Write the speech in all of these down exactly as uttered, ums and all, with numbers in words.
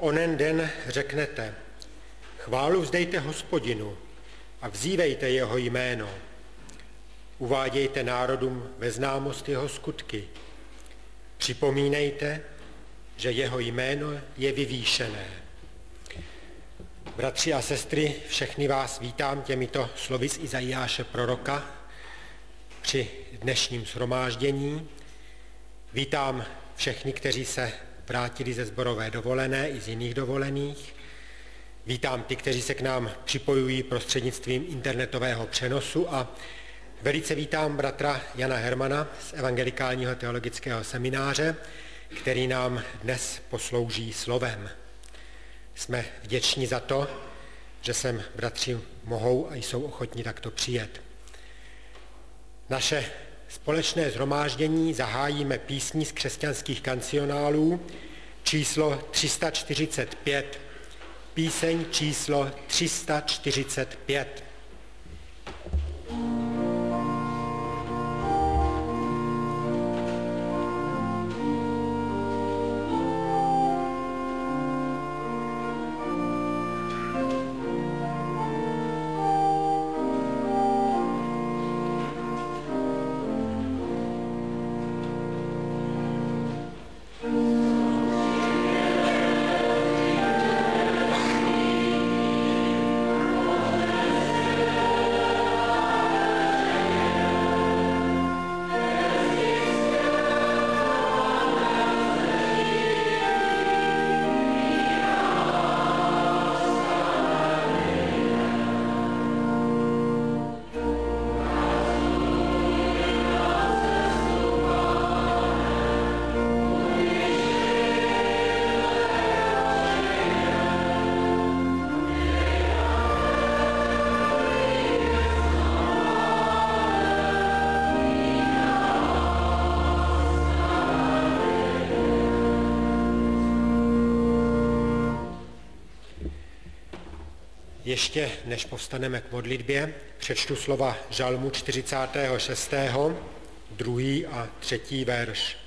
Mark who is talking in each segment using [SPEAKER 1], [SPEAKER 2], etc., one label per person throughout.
[SPEAKER 1] onen den řeknete, chválu vzdejte Hospodinu a vzívejte jeho jméno. Uvádějte národům ve známost jeho skutky. Připomínejte, že jeho jméno je vyvýšené. Bratři a sestry, všechny vás vítám těmito slovy z Izajáše proroka při dnešním shromáždění. Vítám všechny, kteří se vrátili ze sborové dovolené i z jiných dovolených. Vítám ty, kteří se k nám připojují prostřednictvím internetového přenosu a velice vítám bratra Jana Hermana z Evangelikálního teologického semináře, který nám dnes poslouží slovem. Jsme vděční za to, že sem bratři mohou a jsou ochotni takto přijet. Naše společné shromáždění zahájíme písní z křesťanských kancionálů číslo tři sta čtyřicet pět. Píseň číslo tři sta čtyřicet pět. Ještě než povstaneme k modlitbě, přečtu slova žalmu čtyřicátého šestého, druhý a třetí verš.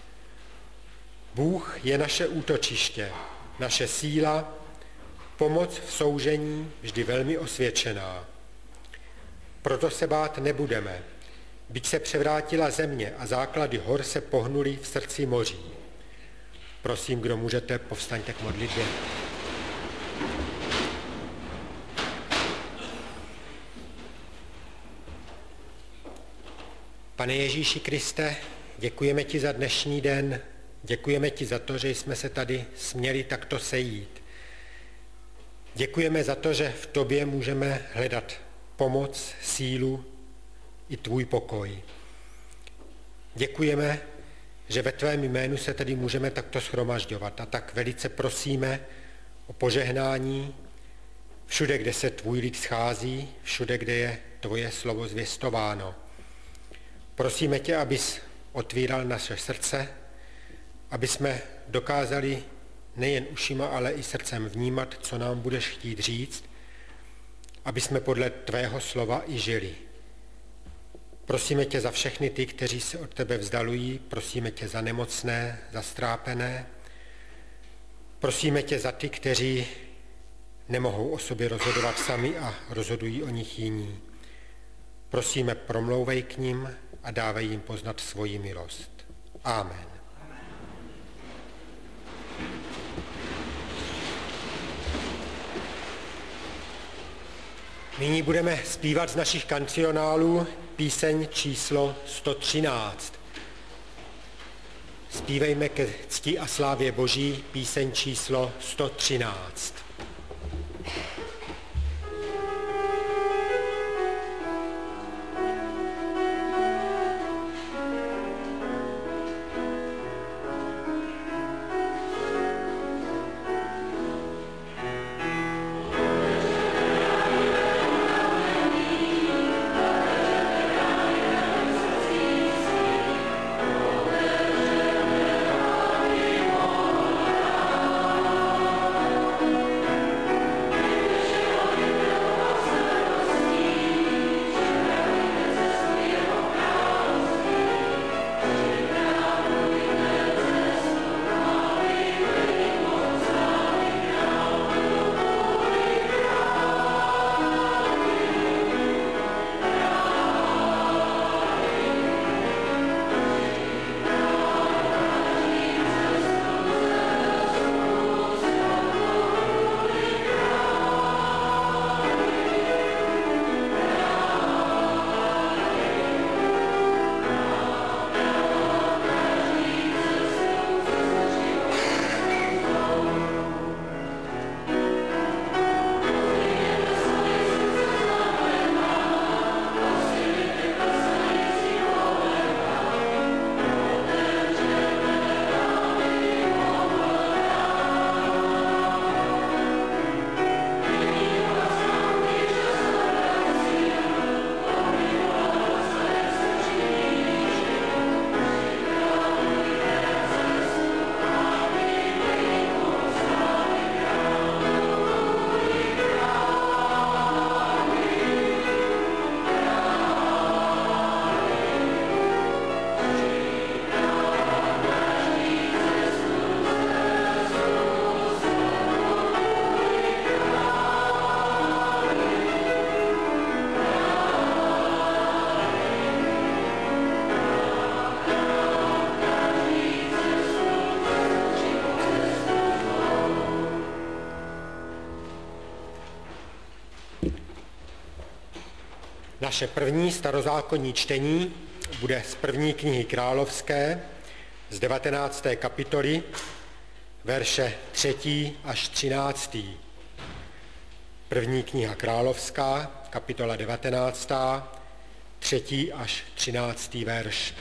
[SPEAKER 1] Bůh je naše útočiště, naše síla, pomoc v soužení vždy velmi osvědčená. Proto se bát nebudeme, byť se převrátila země a základy hor se pohnuly v srdci moří. Prosím, kdo můžete, povstaňte k modlitbě. Pane Ježíši Kriste, děkujeme ti za dnešní den, děkujeme ti za to, že jsme se tady směli takto sejít. Děkujeme za to, že v tobě můžeme hledat pomoc, sílu i tvůj pokoj. Děkujeme, že ve tvém jménu se tady můžeme takto shromažďovat a tak velice prosíme o požehnání všude, kde se tvůj lid schází, všude, kde je tvoje slovo zvěstováno. Prosíme tě, abys otvíral naše srdce, aby jsme dokázali nejen ušima, ale i srdcem vnímat, co nám budeš chtít říct, aby jsme podle tvého slova i žili. Prosíme tě za všechny ty, kteří se od tebe vzdalují, prosíme tě za nemocné, za strápené, prosíme tě za ty, kteří nemohou o sobě rozhodovat sami a rozhodují o nich jiní. Prosíme, promlouvej k nim a dávej jim poznat svoji milost. Amen. Nyní budeme zpívat z našich kancionálů píseň číslo sto třináct. Zpívejme ke cti a slávě Boží píseň číslo sto třináct.
[SPEAKER 2] Oh,
[SPEAKER 1] Naše první starozákonní čtení bude z první knihy Královské, z devatenácté kapitoly, verše třetí až třináctý. První kniha Královská, kapitola devatenáctá, třetí až třináctý verš.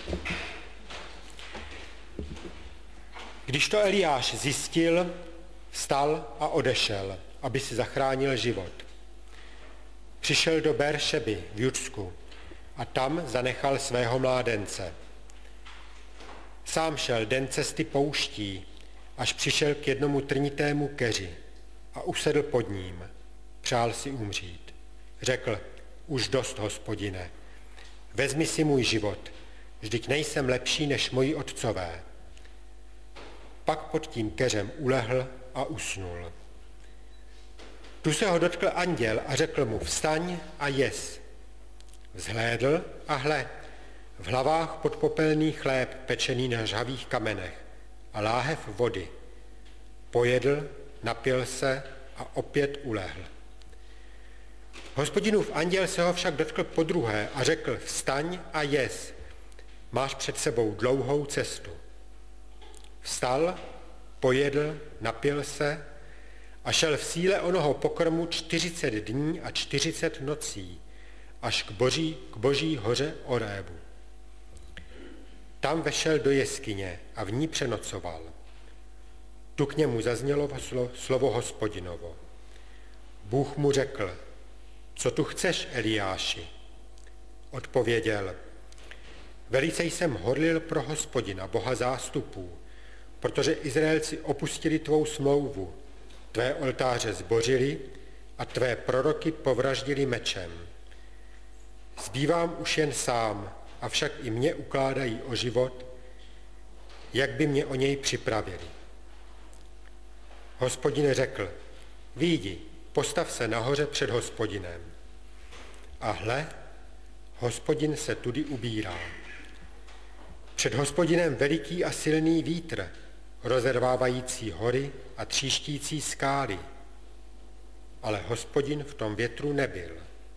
[SPEAKER 1] Když to Eliáš zjistil, vstal a odešel, aby si zachránil život. Přišel do Beršeby v Judsku a tam zanechal svého mládence. Sám šel den cesty pouští, až přišel k jednomu trnitému keři a usedl pod ním. Přál si umřít. Řekl, už dost, Hospodine, vezmi si můj život, vždyť nejsem lepší než moji otcové. Pak pod tím keřem ulehl a usnul. Tu se ho dotkl anděl a řekl mu, vstaň a jez. Vzhlédl a hle, v hlavách podpopelný chléb pečený na žhavých kamenech a láhev vody. Pojedl, napil se a opět ulehl. Hospodinův anděl se ho však dotkl podruhé a řekl, vstaň a jez, máš před sebou dlouhou cestu. Vstal, pojedl, napil se a šel v síle onoho pokrmu čtyřicet dní a čtyřicet nocí, až k boží, k boží hoře Orébu. Tam vešel do jeskyně a v ní přenocoval. Tu k němu zaznělo slovo Hospodinovo. Bůh mu řekl, co tu chceš, Eliáši? Odpověděl, velice jsem horlil pro Hospodina, Boha zástupů, protože Izraelci opustili tvou smlouvu, tvé oltáře zbořili a tvé proroky povraždili mečem. Zbývám už jen sám, avšak i mě ukládají o život, jak by mě o něj připravili. Hospodin řekl, vyjdi, postav se nahoře před Hospodinem. A hle, Hospodin se tudy ubírá. Před Hospodinem veliký a silný vítr, rozervávající hory a tříštící skály. Ale Hospodin v tom větru nebyl.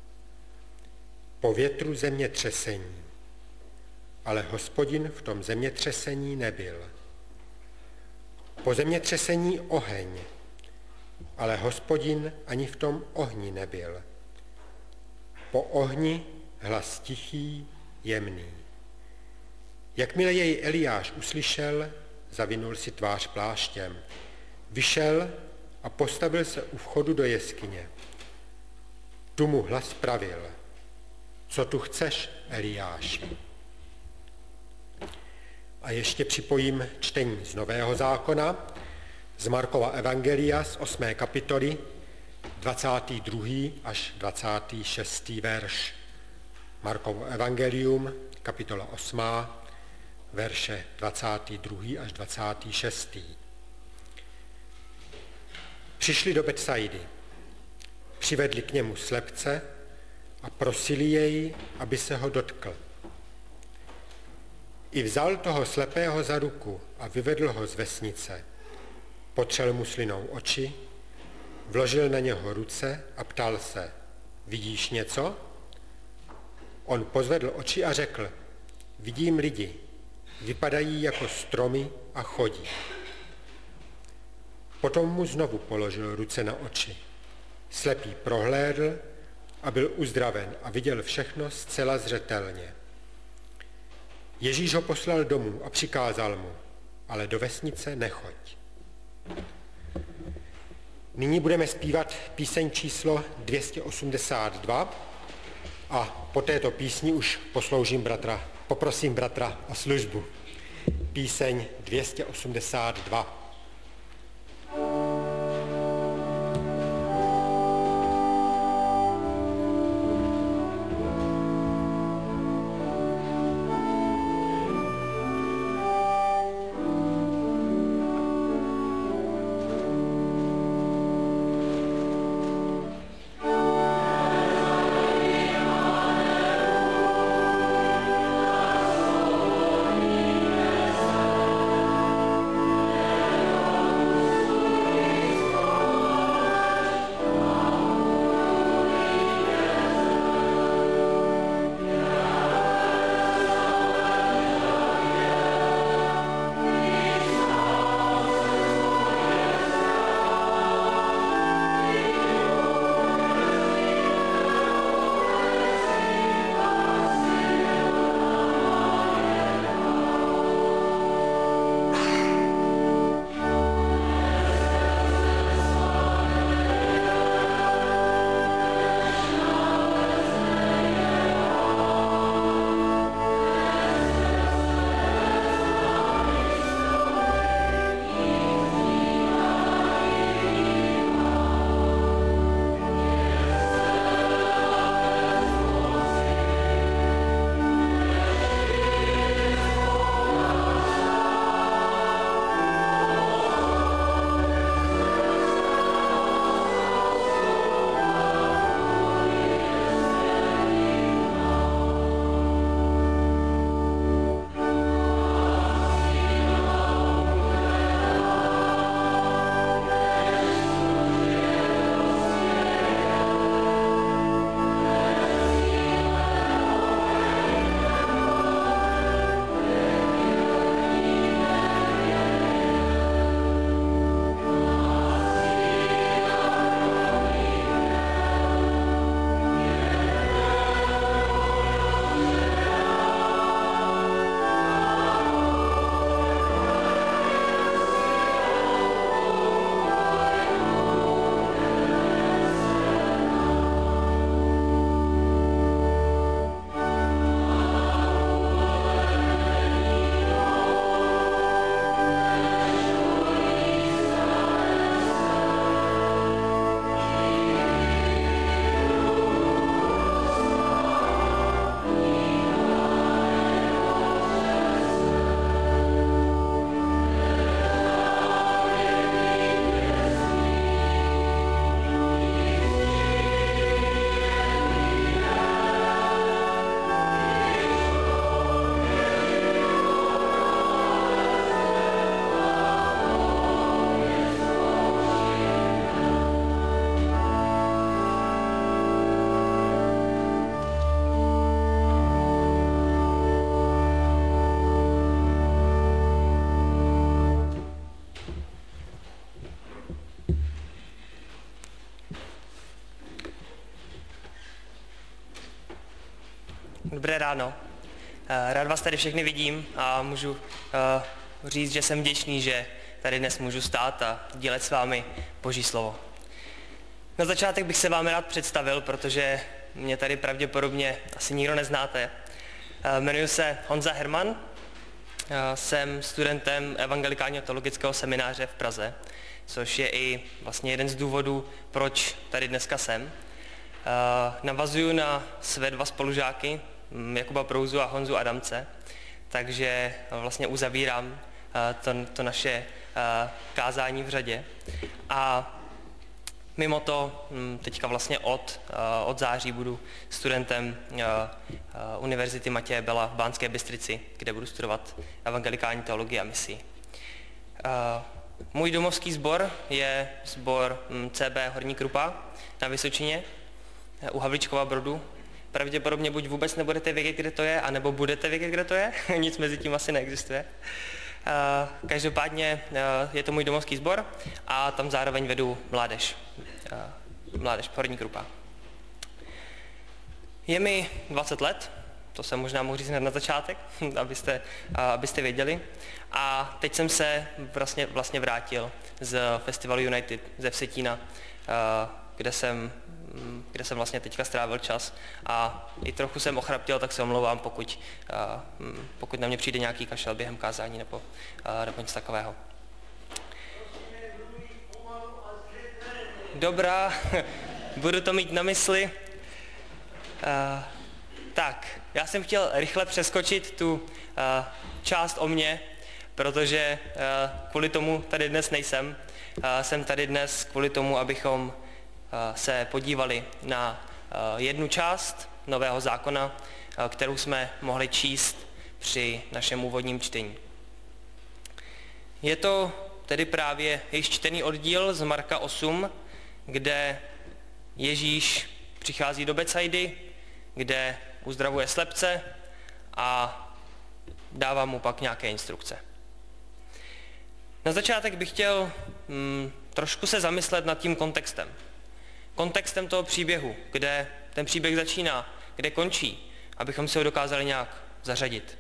[SPEAKER 1] Po větru zemětřesení, ale Hospodin v tom zemětřesení nebyl. Po zemětřesení oheň, ale Hospodin ani v tom ohni nebyl. Po ohni hlas tichý, jemný. Jakmile jej Eliáš uslyšel, zavinul si tvář pláštěm, vyšel a postavil se u vchodu do jeskyně. Tu mu hlas pravil, co tu chceš, Eliáši? A ještě připojím čtení z Nového zákona, z Markova evangelia z osmé kapitoly, dvacátý druhý až dvacátý šestý verš. Markovo evangelium, kapitola osmá, verše dvacátý druhý až dvacátý šestý. Přišli do Betsaidy, přivedli k němu slepce a prosili jej, aby se ho dotkl. I vzal toho slepého za ruku a vyvedl ho z vesnice. Potřel mu slinou oči, vložil na něho ruce a ptal se, vidíš něco? On pozvedl oči a řekl, vidím lidi, vypadají jako stromy a chodí. Potom mu znovu položil ruce na oči. Slepý prohlédl a byl uzdraven a viděl všechno zcela zřetelně. Ježíš ho poslal domů a přikázal mu, ale do vesnice nechoď. Nyní budeme zpívat píseň číslo dvě stě osmdesát dva a po této písni už posloužím bratra, poprosím bratra o službu. Píseň dvě stě osmdesát dva.
[SPEAKER 2] Amen. Dobré ráno. Rád vás tady všechny vidím a můžu říct, že jsem vděčný, že tady dnes můžu stát a dílet s vámi Boží slovo. Na začátek bych se vám rád představil, protože mě tady pravděpodobně asi nikdo neznáte. Jmenuji se Honza Herman, jsem studentem Evangelikálního teologického semináře v Praze, což je i vlastně jeden z důvodů, proč tady dneska jsem. Navazuju na své dva spolužáky, Jakuba Prouzu a Honzu Adamce, takže vlastně uzavírám to, to naše kázání v řadě. A mimo to teďka vlastně od, od září budu studentem Univerzity Matěje Bela v Banské Bystrici, kde budu studovat evangelikální teologii a misi. Můj domovský sbor je sbor C B Horní Krupa na Vysočině u Havlíčkova Brodu. Pravděpodobně buď vůbec nebudete vědět, kde to je, anebo budete vědět, kde to je. Nic mezi tím asi neexistuje. Každopádně je to můj domovský sbor a tam zároveň vedu mládež. Mládež Horní Krupa. Je mi dvacet let, to jsem možná mohl říct hned na začátek, abyste, abyste věděli. A teď jsem se vlastně, vlastně vrátil z festivalu United ze Vsetína, kde jsem, kde jsem vlastně teďka strávil čas a i trochu jsem ochraptěl, tak se omlouvám, pokud, pokud na mě přijde nějaký kašel během kázání nebo, nebo něco takového. Dobrá, budu to mít na mysli. Uh, tak, já jsem chtěl rychle přeskočit tu uh, část o mně, protože uh, kvůli tomu tady dnes nejsem. Uh, jsem tady dnes kvůli tomu, abychom uh, se podívali na uh, jednu část Nového zákona, uh, kterou jsme mohli číst při našem úvodním čtení. Je to tedy právě již čtený oddíl z Marka osm, kde Ježíš přichází do Betsaidy, kde uzdravuje slepce a dává mu pak nějaké instrukce. Na začátek bych chtěl mm, trošku se zamyslet nad tím kontextem. Kontextem toho příběhu, kde ten příběh začíná, kde končí, abychom si ho dokázali nějak zařadit.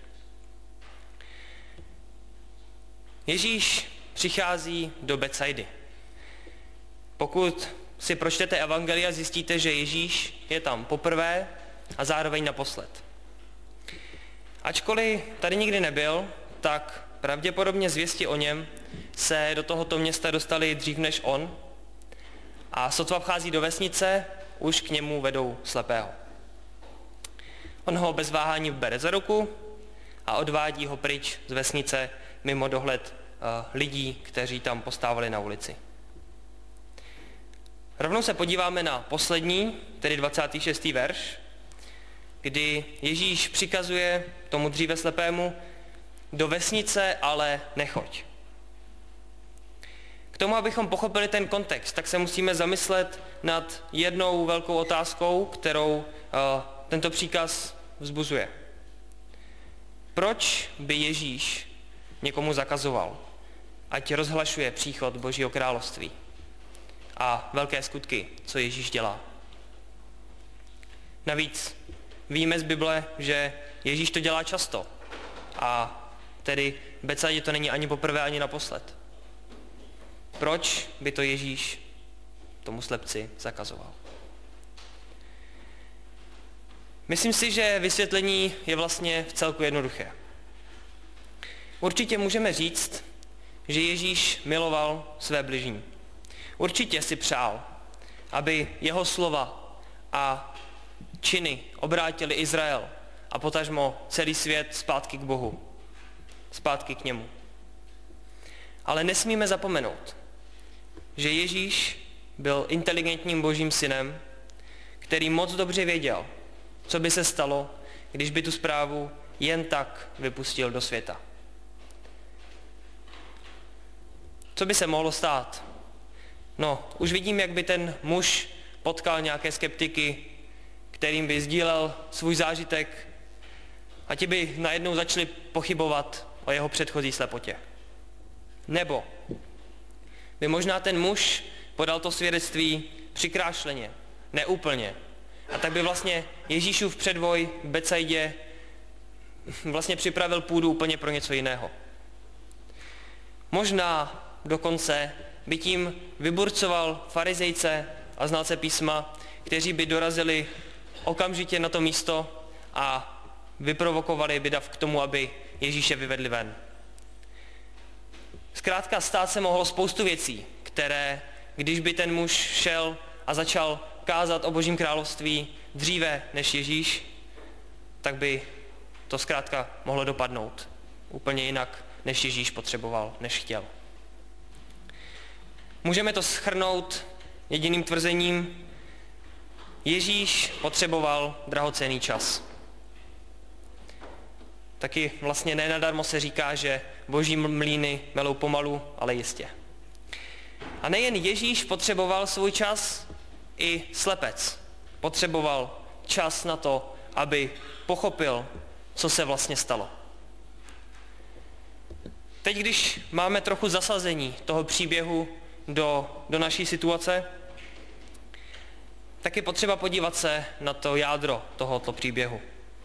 [SPEAKER 2] Ježíš přichází do Betsaidy. Pokud si pročtete evangelia, zjistíte, že Ježíš je tam poprvé a zároveň naposled. Ačkoliv tady nikdy nebyl, tak pravděpodobně zvěsti o něm se do tohoto města dostali dřív než on a sotva vchází do vesnice, už k němu vedou slepého. On ho bez váhání bere za ruku a odvádí ho pryč z vesnice mimo dohled uh, lidí, kteří tam postávali na ulici. Rovnou se podíváme na poslední, tedy dvacátý šestý verš, kdy Ježíš přikazuje tomu dříve slepému: do vesnice ale nechoď. K tomu, abychom pochopili ten kontext, tak se musíme zamyslet nad jednou velkou otázkou, kterou uh, tento příkaz vzbuzuje. Proč by Ježíš někomu zakazoval, ať rozhlašuje příchod Božího království a velké skutky, co Ježíš dělá? Navíc víme z Bible, že Ježíš to dělá často a tedy v Betsaidě to není ani poprvé, ani naposled. Proč by to Ježíš tomu slepci zakazoval? Myslím si, že vysvětlení je vlastně v celku jednoduché. Určitě můžeme říct, že Ježíš miloval své bližní. Určitě si přál, aby jeho slova a činy obrátili Izrael a potažmo celý svět zpátky k Bohu, zpátky k němu. Ale nesmíme zapomenout, že Ježíš byl inteligentním Božím synem, který moc dobře věděl, co by se stalo, když by tu zprávu jen tak vypustil do světa. Co by se mohlo stát? No, už vidím, jak by ten muž potkal nějaké skeptiky, kterým by sdílel svůj zážitek a ti by najednou začali pochybovat o jeho předchozí slepotě. Nebo by možná ten muž podal to svědectví přikrášleně, neúplně A tak by vlastně Ježíšův předvoj v Betsaidě vlastně připravil půdu úplně pro něco jiného. Možná dokonce by tím vyburcoval farizejce a znalce písma, kteří by dorazili okamžitě na to místo a vyprovokovali by dav k tomu, aby Ježíše vyvedli ven. Zkrátka stát se mohlo spoustu věcí, které, když by ten muž šel a začal kázat o Božím království dříve než Ježíš, tak by to zkrátka mohlo dopadnout úplně jinak, než Ježíš potřeboval, než chtěl. Můžeme to shrnout jediným tvrzením: Ježíš potřeboval drahocenný čas. Taky vlastně nenadarmo se říká, že boží mlýny melou pomalu, ale jistě. A nejen Ježíš potřeboval svůj čas, i slepec potřeboval čas na to, aby pochopil, co se vlastně stalo. Teď, když máme trochu zasazení toho příběhu do, do naší situace, tak je potřeba podívat se na to jádro tohoto příběhu.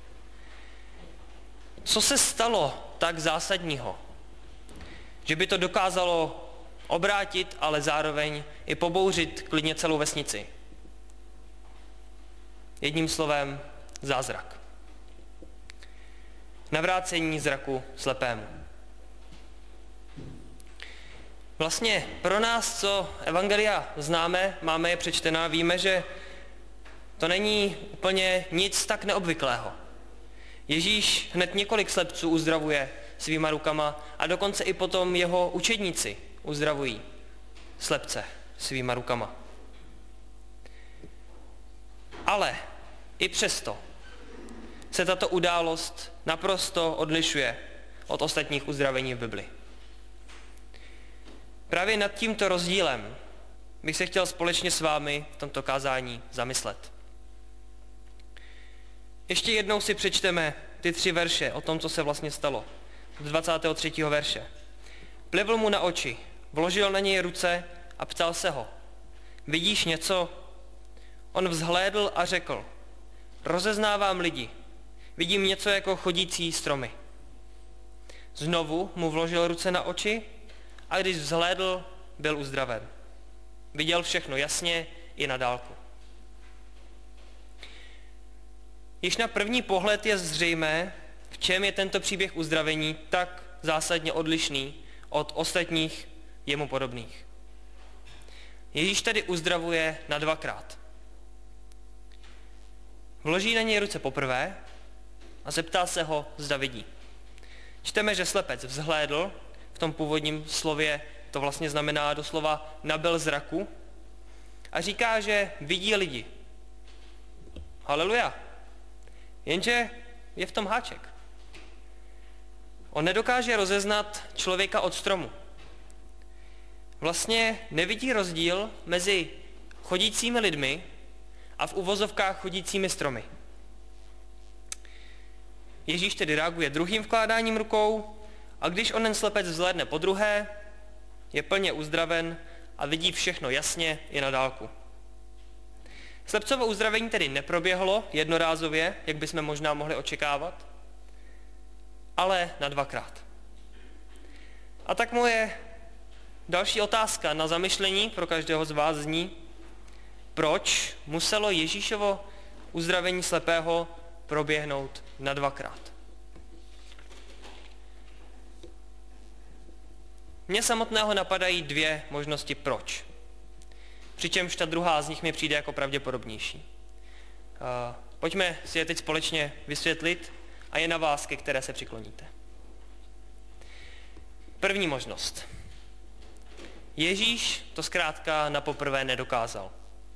[SPEAKER 2] Co se stalo tak zásadního, že by to dokázalo obrátit, ale zároveň i pobouřit klidně celou vesnici? Jedním slovem zázrak. Navrácení zraku slepému. Vlastně pro nás, co evangelia známe, máme je přečtená, víme, že to není úplně nic tak neobvyklého. Ježíš hned několik slepců uzdravuje svýma rukama a dokonce i potom jeho učedníci uzdravují slepce svýma rukama. Ale i přesto se tato událost naprosto odlišuje od ostatních uzdravení v Bibli. Právě nad tímto rozdílem bych se chtěl společně s vámi v tomto kázání zamyslet. Ještě jednou si přečteme ty tři verše o tom, co se vlastně stalo. Z dvacátého třetího verše. Plivl mu na oči, vložil na něj ruce a ptal se ho: Vidíš něco? On vzhlédl a řekl: Rozeznávám lidi, vidím něco jako chodící stromy. Znovu mu vložil ruce na oči a když vzhlédl, byl uzdraven. Viděl všechno jasně i na dálku. Již na první pohled je zřejmé, v čem je tento příběh uzdravení tak zásadně odlišný od ostatních jemu podobných. Ježíš tedy uzdravuje na dvakrát. Vloží na něj ruce poprvé a zeptá se ho, zda vidí. Čteme, že slepec vzhlédl, v tom původním slově to vlastně znamená doslova nabyl zraku, a říká, že vidí lidi. Haleluja. Jenže je v tom háček. On nedokáže rozeznat člověka od stromu. Vlastně nevidí rozdíl mezi chodícími lidmi a v uvozovkách chodícími stromy. Ježíš tedy reaguje druhým vkládáním rukou a když onen slepec vzhlédne po druhé, je plně uzdraven a vidí všechno jasně i na dálku. Slepcovo uzdravení tedy neproběhlo jednorázově, jak bychom možná mohli očekávat, ale na dvakrát. A tak moje další otázka na zamyšlení pro každého z vás zní: proč muselo Ježíšovo uzdravení slepého proběhnout na dvakrát? Mně samotného napadají dvě možnosti proč. Přičemž ta druhá z nich mi přijde jako pravděpodobnější. Uh, pojďme si je teď společně vysvětlit a je na vás, ke které se přikloníte. První možnost. Ježíš to zkrátka napoprvé nedokázal.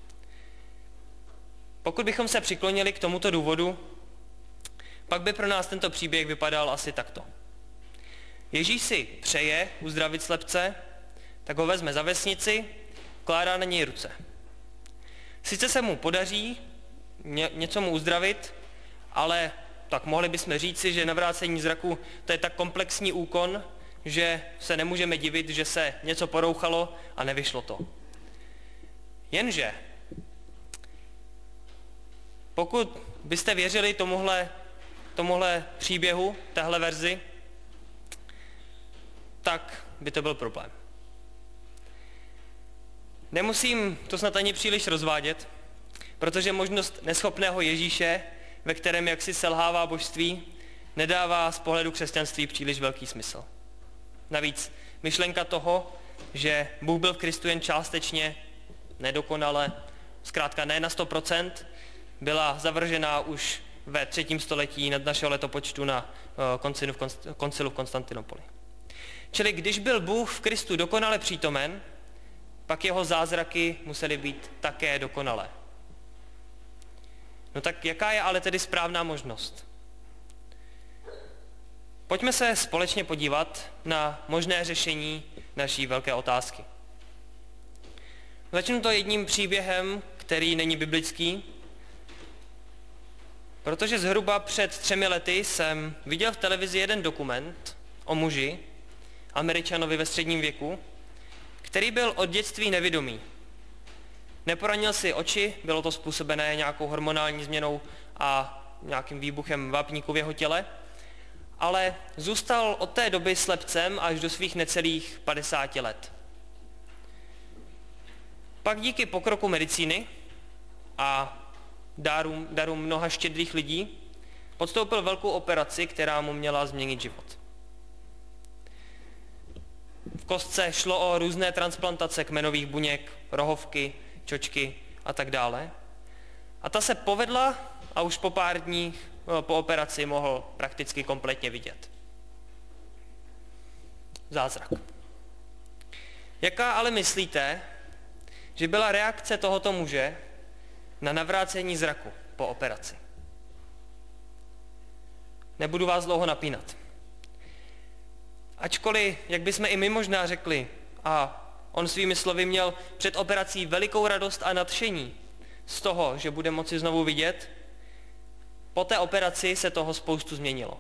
[SPEAKER 2] Pokud bychom se přiklonili k tomuto důvodu, pak by pro nás tento příběh vypadal asi takto. Ježíš si přeje uzdravit slepce, tak ho vezme za vesnici, vkládá na něj ruce. Sice se mu podaří ně, něco mu uzdravit, ale tak mohli bychom říci, že navrácení zraku to je tak komplexní úkon, že se nemůžeme divit, že se něco porouchalo a nevyšlo to. Jenže Pokud byste věřili tomuhle, tomuhle příběhu, téhle verzi, tak by to byl problém. Nemusím to snad ani příliš rozvádět, protože možnost neschopného Ježíše, ve kterém jaksi selhává božství, nedává z pohledu křesťanství příliš velký smysl. Navíc myšlenka toho, že Bůh byl v Kristu jen částečně, nedokonale, zkrátka ne na sto procent, byla zavržená už ve třetím století nad našeho letopočtu na koncilu v, Konst- koncilu v Konstantinopoli. Čili když byl Bůh v Kristu dokonale přítomen, pak jeho zázraky musely být také dokonalé. No tak jaká je ale tedy správná možnost? Pojďme se společně podívat na možné řešení naší velké otázky. Začnu to jedním příběhem, který není biblický, protože zhruba před třemi lety jsem viděl v televizi jeden dokument o muži, Američanovi ve středním věku, který byl od dětství nevidomý. Neporanil si oči, bylo to způsobené nějakou hormonální změnou a nějakým výbuchem vápníku v jeho těle, ale zůstal od té doby slepcem až do svých necelých padesáti let. Pak díky pokroku medicíny a darům, darům mnoha štědrých lidí podstoupil velkou operaci, která mu měla změnit život. V kostce šlo o různé transplantace kmenových buněk, rohovky, čočky a tak dále. A ta se povedla a už po pár dní po operaci mohl prakticky kompletně vidět. Zázrak. Jaká ale myslíte, že byla reakce tohoto muže na navrácení zraku po operaci? Nebudu vás dlouho napínat. Ačkoliv, jak bychom i my možná řekli, a on svými slovy měl před operací velikou radost a nadšení z toho, že bude moci znovu vidět, po té operaci se toho spoustu změnilo.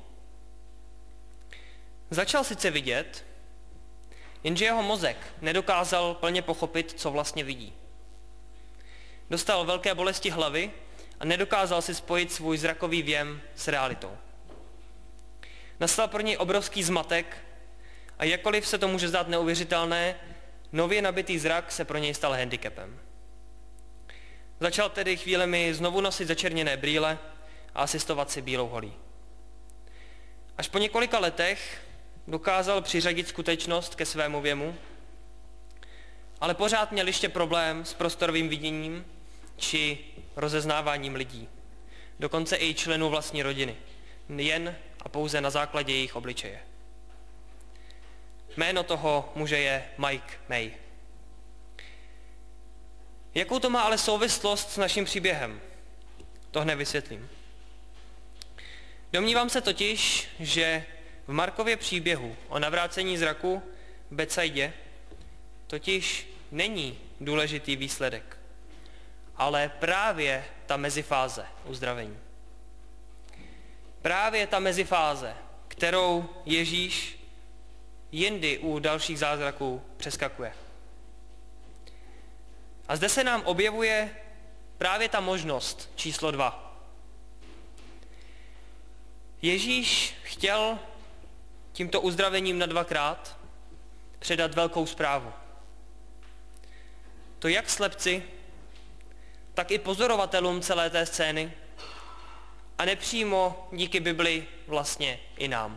[SPEAKER 2] Začal sice vidět, jenže jeho mozek nedokázal plně pochopit, co vlastně vidí. Dostal velké bolesti hlavy a nedokázal si spojit svůj zrakový věm s realitou. Nastal pro něj obrovský zmatek a jakkoliv se to může zdát neuvěřitelné, nově nabitý zrak se pro něj stal handicapem. Začal tedy chvílemi znovu nosit začerněné brýle a asistovat si bílou holí. Až po několika letech dokázal přiřadit skutečnost ke svému věmu, ale pořád měl ještě problém s prostorovým viděním či rozeznáváním lidí, dokonce i členů vlastní rodiny, jen a pouze na základě jejich obličeje. Jméno toho muže je Mike May. Jakou to má ale souvislost s naším příběhem? To hned vysvětlím. Domnívám se totiž, že v Markově příběhu o navrácení zraku v Betsaidě totiž není důležitý výsledek, ale právě ta mezifáze uzdravení. Právě ta mezifáze, kterou Ježíš jindy u dalších zázraků přeskakuje. A zde se nám objevuje právě ta možnost číslo dva. Ježíš chtěl tímto uzdravením na dvakrát předat velkou zprávu. To jak slepci, tak i pozorovatelům celé té scény a nepřímo díky Bibli vlastně i nám.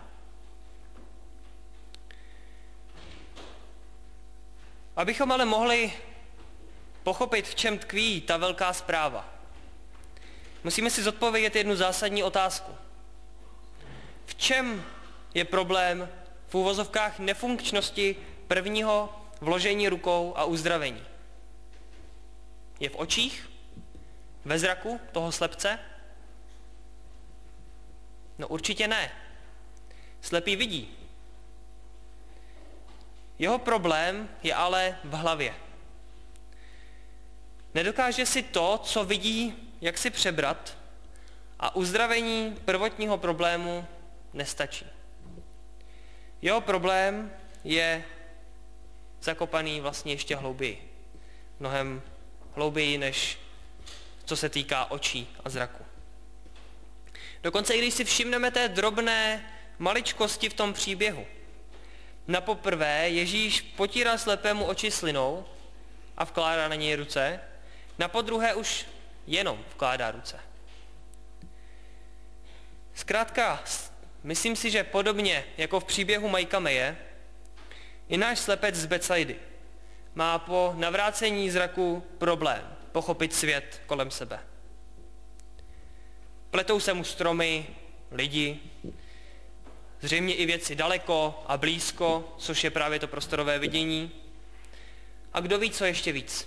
[SPEAKER 2] Abychom ale mohli pochopit, v čem tkví ta velká zpráva, musíme si zodpovědět jednu zásadní otázku. V čem je problém v úvozovkách nefunkčnosti prvního vložení rukou a uzdravení? Je v očích? Ve zraku toho slepce? No určitě ne. Slepý vidí. Jeho problém je ale v hlavě. Nedokáže si to, co vidí, jak si přebrat a uzdravení prvotního problému nestačí. Jeho problém je zakopaný vlastně ještě hlouběji. Mnohem hlouběji, než co se týká očí a zraku. Dokonce i když si všimneme té drobné maličkosti v tom příběhu. Na poprvé Ježíš potírá slepému oči slinou a vkládá na něj ruce, na podruhé už jenom vkládá ruce. Zkrátka, myslím si, že podobně jako v příběhu Mikea Maye, i náš slepec z Bethsaidy má po navrácení zraku problém pochopit svět kolem sebe. Pletou se mu stromy, lidi, zřejmě i věci daleko a blízko, což je právě to prostorové vidění. A kdo ví, co ještě víc.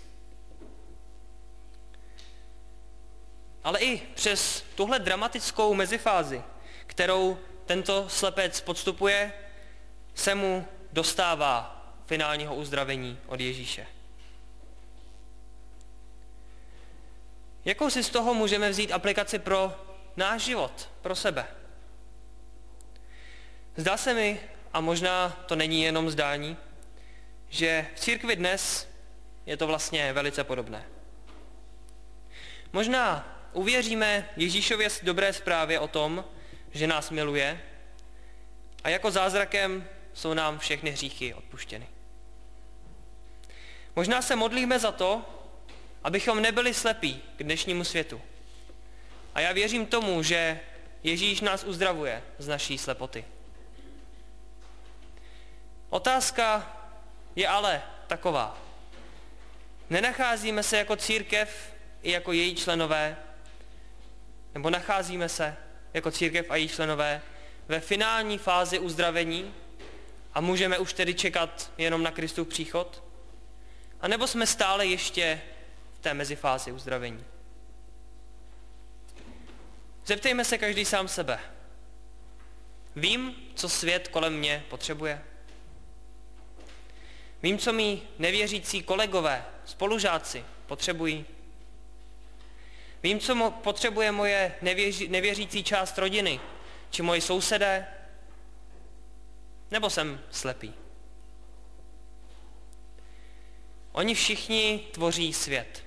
[SPEAKER 2] Ale i přes tuhle dramatickou mezifázi, kterou tento slepec podstupuje, se mu dostává finálního uzdravení od Ježíše. Jakou si z toho můžeme vzít aplikaci pro náš život, pro sebe? Zdá se mi, a možná to není jenom zdání, že v církvi dnes je to vlastně velice podobné. Možná uvěříme Ježíšově dobré zprávě o tom, že nás miluje a jako zázrakem jsou nám všechny hříchy odpuštěny. Možná se modlíme za to, abychom nebyli slepí k dnešnímu světu. A já věřím tomu, že Ježíš nás uzdravuje z naší slepoty. Otázka je ale taková. Nenacházíme se jako církev i jako její členové, nebo nacházíme se jako církev a její členové ve finální fázi uzdravení a můžeme už tedy čekat jenom na Kristův příchod? A nebo jsme stále ještě v té mezifázi uzdravení? Zeptejme se každý sám sebe. Vím, co svět kolem mě potřebuje? Vím, co mí nevěřící kolegové, spolužáci potřebují? Vím, co mo- potřebuje moje nevěři- nevěřící část rodiny, či moji sousedé? Nebo jsem slepý? Oni všichni tvoří svět.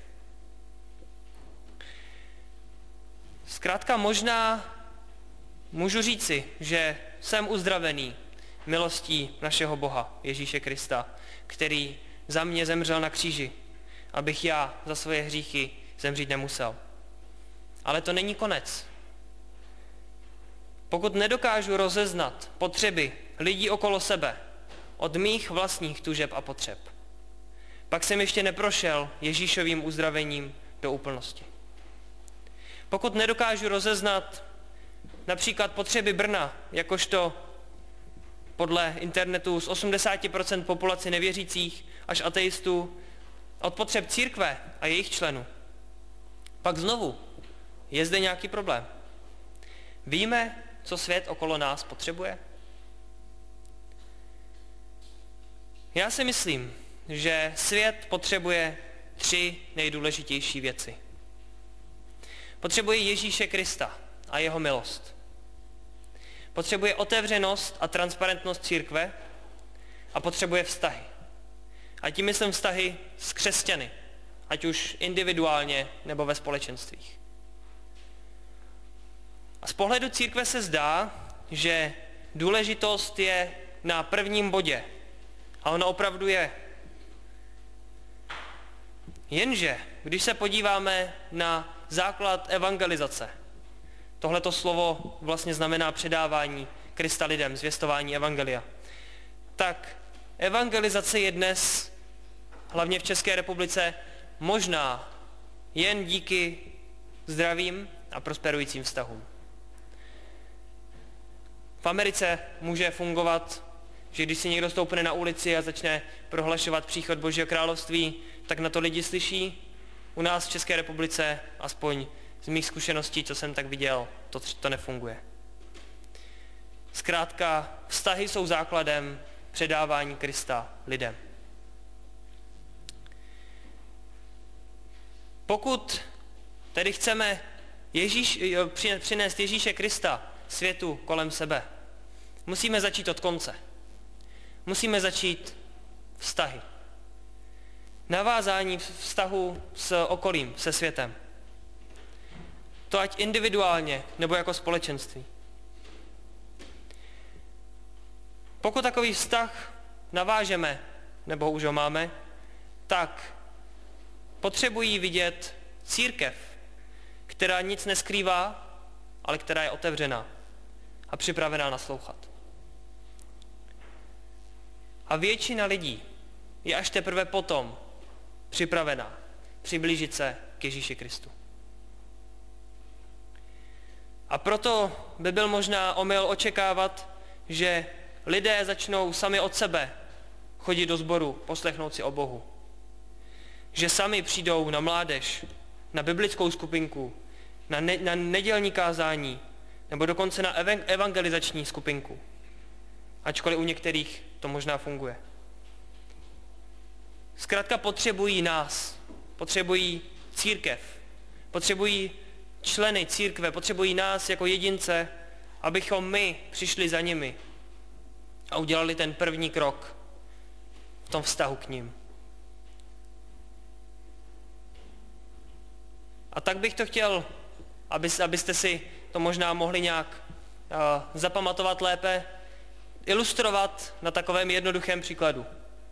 [SPEAKER 2] Zkrátka možná můžu říci, že jsem uzdravený milostí našeho Boha, Ježíše Krista, který za mě zemřel na kříži, abych já za svoje hříchy zemřít nemusel. Ale to není konec. Pokud nedokážu rozeznat potřeby lidí okolo sebe od mých vlastních tužeb a potřeb, pak jsem ještě neprošel Ježíšovým uzdravením do úplnosti. Pokud nedokážu rozeznat například potřeby Brna, jakožto podle internetu z osmdesát procent populace nevěřících až ateistů, od potřeb církve a jejich členů, pak znovu je zde nějaký problém. Víme, co svět okolo nás potřebuje? Já si myslím, že svět potřebuje tři nejdůležitější věci. Potřebuje Ježíše Krista a jeho milost. Potřebuje otevřenost a transparentnost církve a potřebuje vztahy. A tím myslím vztahy s křesťany, ať už individuálně nebo ve společenstvích. A z pohledu církve se zdá, že důležitost je na prvním bodě. A ono opravdu je. Jenže, když se podíváme na základ evangelizace, tohleto slovo vlastně znamená předávání Krista lidem, zvěstování evangelia, tak evangelizace je dnes, hlavně v České republice, možná jen díky zdravým a prosperujícím vztahům. V Americe může fungovat, že když si někdo stoupne na ulici a začne prohlašovat příchod Božího království, tak na to lidi slyší. U nás v České republice, aspoň z mých zkušeností, co jsem tak viděl, to, to nefunguje. Zkrátka, vztahy jsou základem předávání Krista lidem. Pokud tedy chceme Ježíš, přinést Ježíše Krista světu kolem sebe, musíme začít od konce. Musíme začít vztahy. Navázání vztahu s okolím, se světem. To ať individuálně, nebo jako společenství. Pokud takový vztah navážeme, nebo už ho máme, tak potřebují vidět církev, která nic neskrývá, ale která je otevřená a připravená naslouchat. A většina lidí je až teprve potom připravená přiblížit se k Ježíši Kristu. A proto by byl možná omyl očekávat, že lidé začnou sami od sebe chodit do sboru, poslechnout si o Bohu. Že sami přijdou na mládež, na biblickou skupinku, na, ne, na nedělní kázání, nebo dokonce na evangelizační skupinku. Ačkoliv u některých to možná funguje. Zkrátka potřebují nás, potřebují církev, potřebují členy církve, potřebují nás jako jedince, abychom my přišli za nimi a udělali ten první krok v tom vztahu k nim. A tak bych to chtěl, aby, abyste si to možná mohli nějak uh, zapamatovat lépe, ilustrovat na takovém jednoduchém příkladu.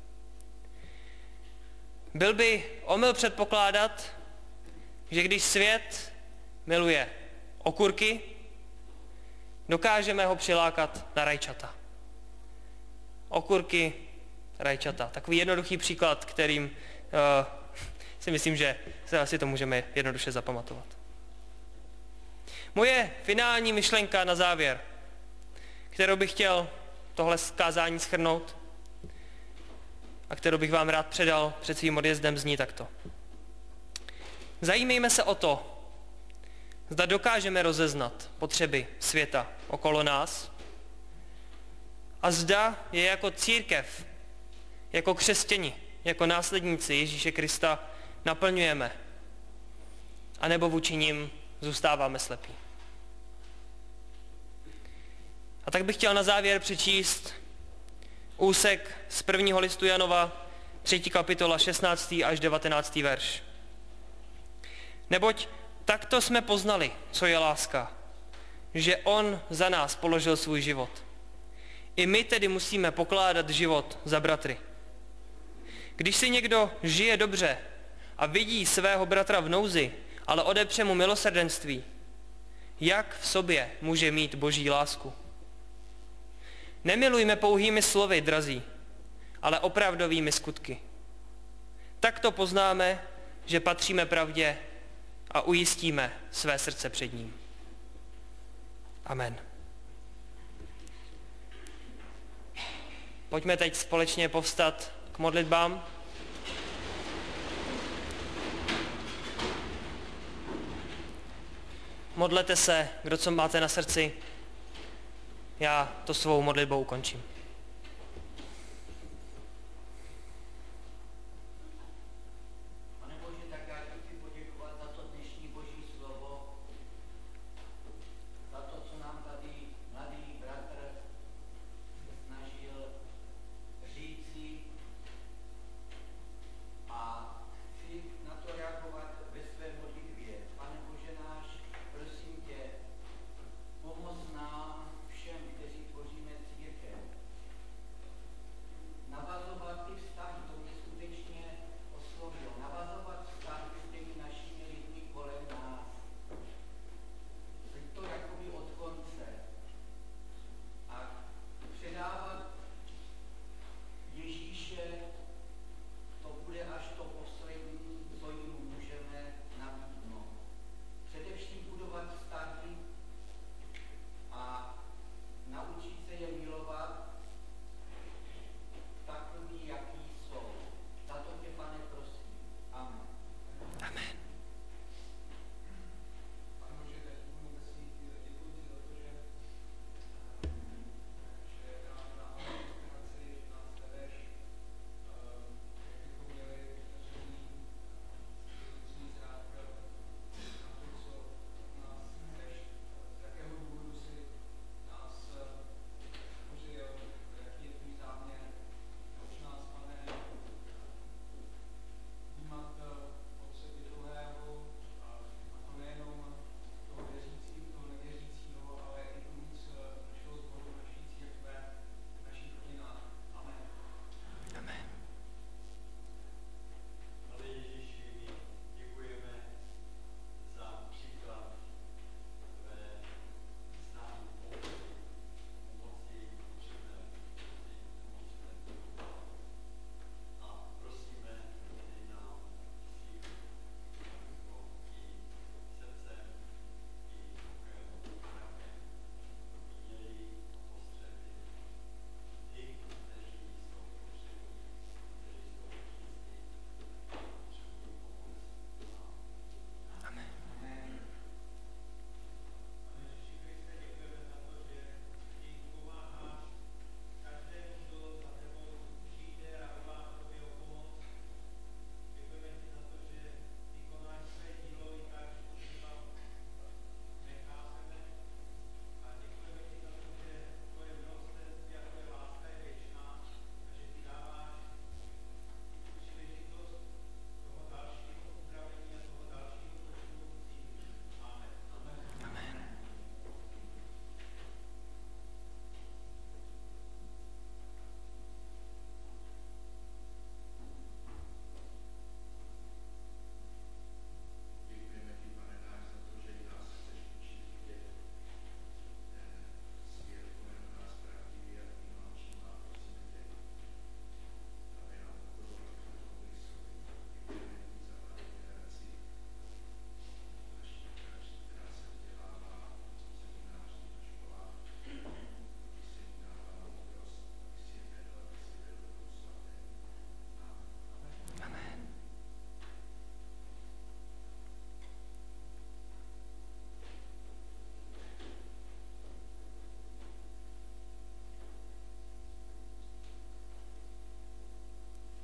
[SPEAKER 2] Byl by omyl předpokládat, že když svět miluje okurky, dokážeme ho přilákat na rajčata. Okurky, rajčata. Takový jednoduchý příklad, kterým uh, si myslím, že se asi to můžeme jednoduše zapamatovat. Moje finální myšlenka na závěr, kterou bych chtěl tohle kázání shrnout a kterou bych vám rád předal před svým odjezdem, zní takto. Zajímejme se o to, zda dokážeme rozeznat potřeby světa okolo nás a zda je jako církev, jako křesťani, jako následníci Ježíše Krista naplňujeme, anebo vůči nim zůstáváme slepí. A tak bych chtěl na závěr přečíst úsek z prvního listu Janova, třetí kapitola, šestnáctý až devatenáctý verš. Neboť takto jsme poznali, co je láska, že on za nás položil svůj život. I my tedy musíme pokládat život za bratry. Když si někdo žije dobře a vidí svého bratra v nouzi, ale odepře mu milosrdenství, jak v sobě může mít boží lásku? Nemilujme pouhými slovy, drazí, ale opravdovými skutky. Takto poznáme, že patříme pravdě a ujistíme své srdce před ním. Amen. Pojďme teď společně povstat k modlitbám. Modlete se, kdo co máte na srdci. Já to svou modlitbou ukončím.
[SPEAKER 3] Pane Bože, tak já ti chci poděkovat za to dnešní Boží slovo, za to, co nám tady mladý bratr se snažil říci, a chci na to reagovat ve své modlitbě. Pane Bože náš, prosím tě, pomoz nám všem, kteří tvoříme církev,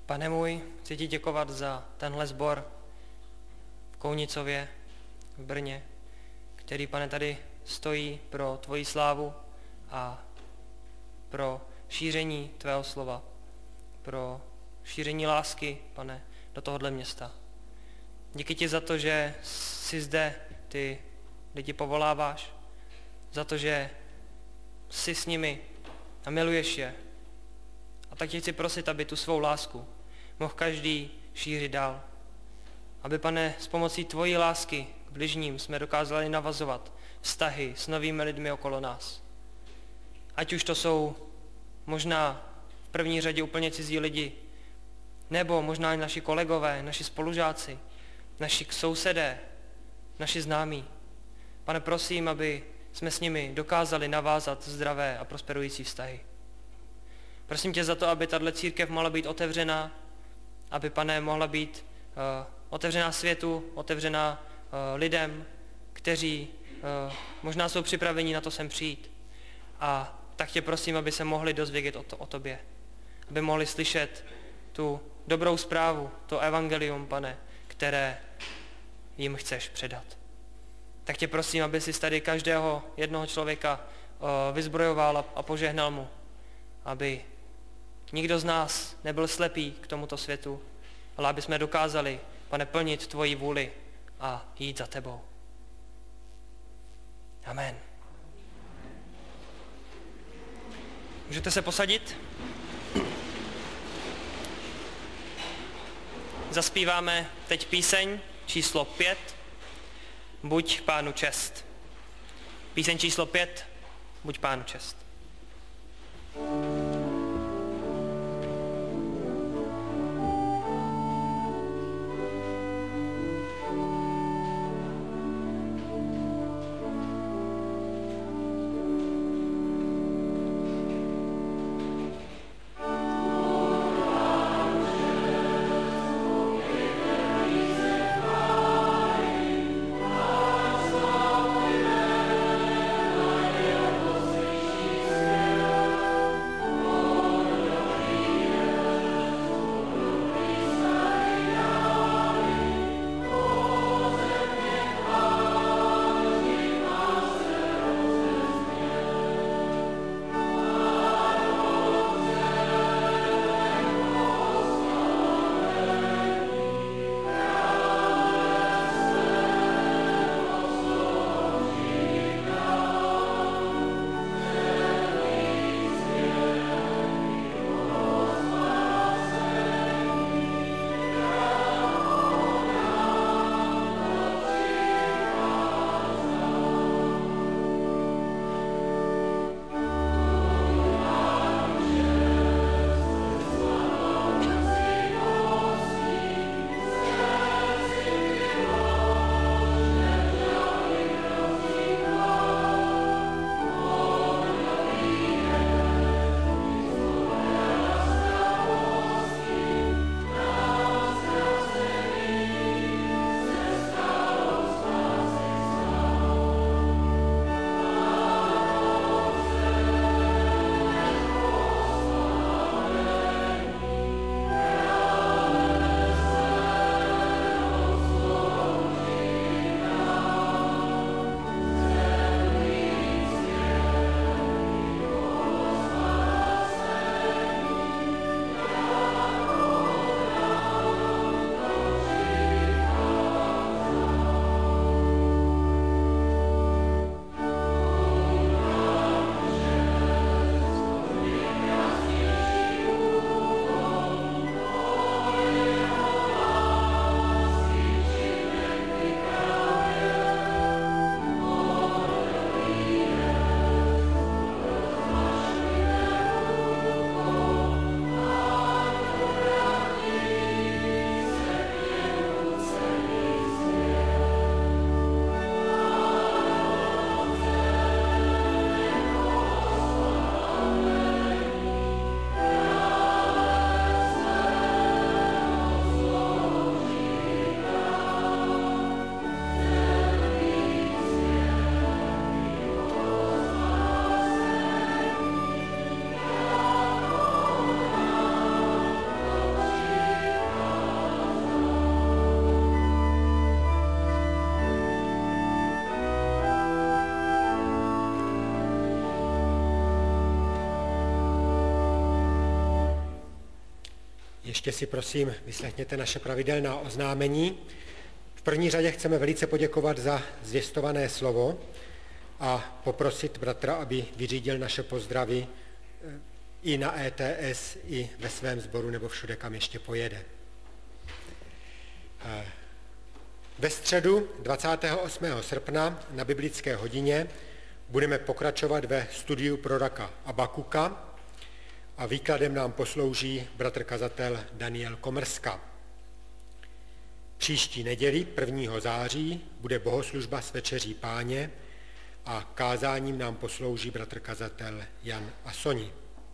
[SPEAKER 2] Pane můj, chci ti děkovat za tenhle sbor v Kounicově, v Brně, který, Pane, tady stojí pro tvoji slávu a pro šíření tvého slova, pro šíření lásky, Pane, do tohohle města. Díky ti za to, že jsi zde, ty lidi povoláváš, za to, že jsi s nimi a miluješ je. A tak tě chci prosit, aby tu svou lásku mohl každý šířit dál. Aby, Pane, s pomocí tvojí lásky k bližním jsme dokázali navazovat vztahy s novými lidmi okolo nás. Ať už to jsou možná v první řadě úplně cizí lidi, nebo možná i naši kolegové, naši spolužáci, naši sousedé, naši známí. Pane, prosím, aby jsme s nimi dokázali navázat zdravé a prosperující vztahy. Prosím tě za to, aby tato církev mohla být otevřená, aby, Pane, mohla být uh, otevřená světu, otevřená uh, lidem, kteří uh, možná jsou připraveni na to sem přijít. A tak tě prosím, aby se mohli dozvědět o, to, o tobě. Aby mohli slyšet tu dobrou zprávu, to evangelium, Pane, které jim chceš předat. Tak tě prosím, aby jsi tady každého jednoho člověka uh, vyzbrojoval a, a požehnal mu. Aby nikdo z nás nebyl slepý k tomuto světu, ale aby jsme dokázali, Pane, plnit tvoji vůli a jít za tebou. Amen. Můžete se posadit? Zaspíváme teď píseň číslo pět, Buď Pánu čest. Píseň číslo pět, Buď Pánu čest.
[SPEAKER 4] Amen.
[SPEAKER 1] Ještě si prosím vyslechněte naše pravidelná oznámení. V první řadě chceme velice poděkovat za zvěstované slovo a poprosit bratra, aby vyřídil naše pozdravy i na E T S, i ve svém sboru nebo všude, kam ještě pojede. Ve středu dvacátého osmého srpna na biblické hodině budeme pokračovat ve studiu proroka Abakuka a výkladem nám poslouží bratr kazatel Daniel Komrska. Příští neděli prvního září bude bohoslužba s večeří Páně a kázáním nám poslouží bratr kazatel Jan Asoni.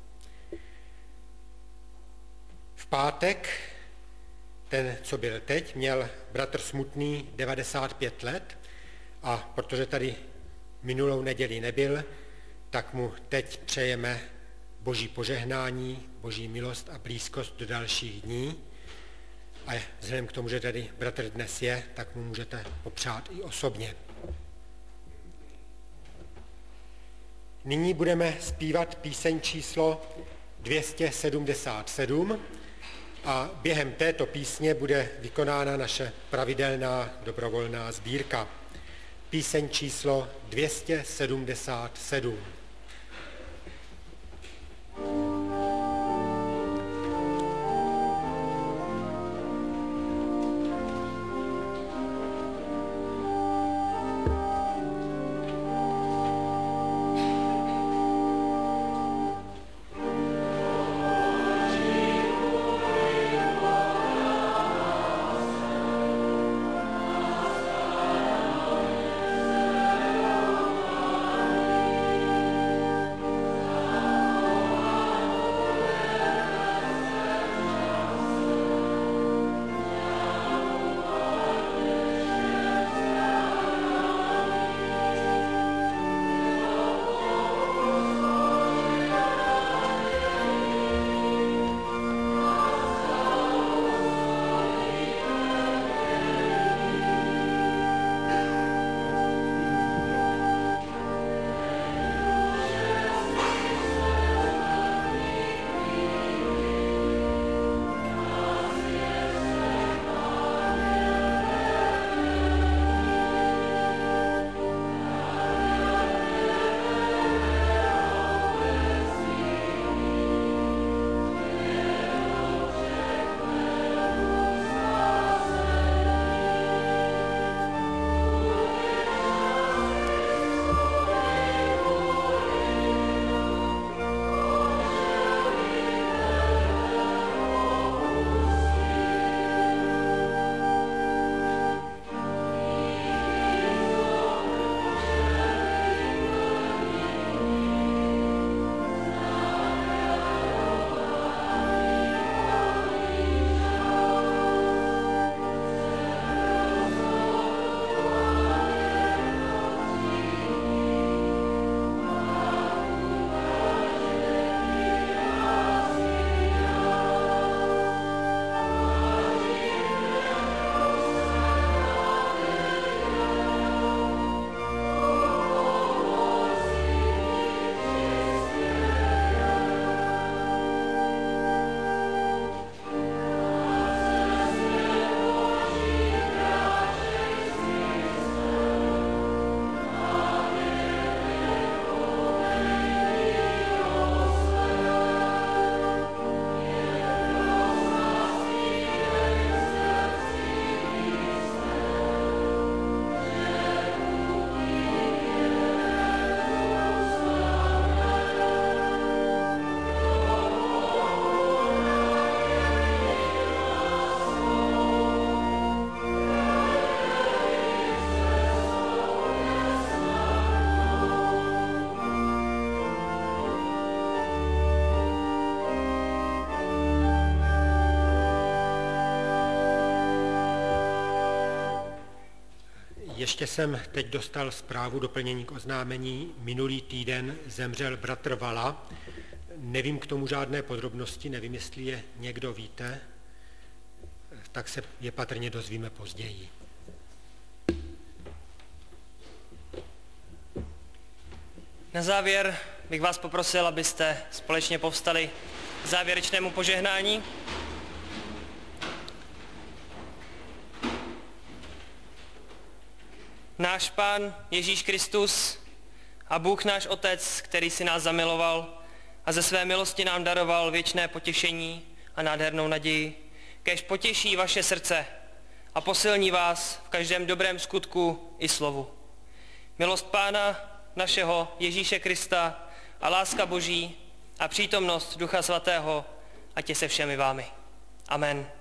[SPEAKER 1] V pátek, ten, co byl teď, měl bratr Smutný devadesát pět let a protože tady minulou neděli nebyl, tak mu teď přejeme boží požehnání, boží milost a blízkost do dalších dní. A vzhledem k tomu, že tady bratr dnes je, tak mu můžete popřát i osobně. Nyní budeme zpívat píseň číslo dvě stě sedmdesát sedm a během této písně bude vykonána naše pravidelná dobrovolná sbírka. Píseň číslo dvě stě sedmdesát sedm. Ještě jsem teď dostal zprávu, doplnění k oznámení. Minulý týden zemřel bratr Vala. Nevím k tomu žádné podrobnosti, nevím, jestli je někdo víte, tak se je patrně dozvíme později.
[SPEAKER 2] Na závěr bych vás poprosil, abyste společně povstali k závěrečnému požehnání. náš Pán Ježíš Kristus a Bůh náš Otec, který si nás zamiloval a ze své milosti nám daroval věčné potěšení a nádhernou naději, kéž potěší vaše srdce a posilní vás v každém dobrém skutku i slovu. Milost Pána našeho Ježíše Krista a láska Boží a přítomnost Ducha Svatého, ať je se všemi vámi. Amen.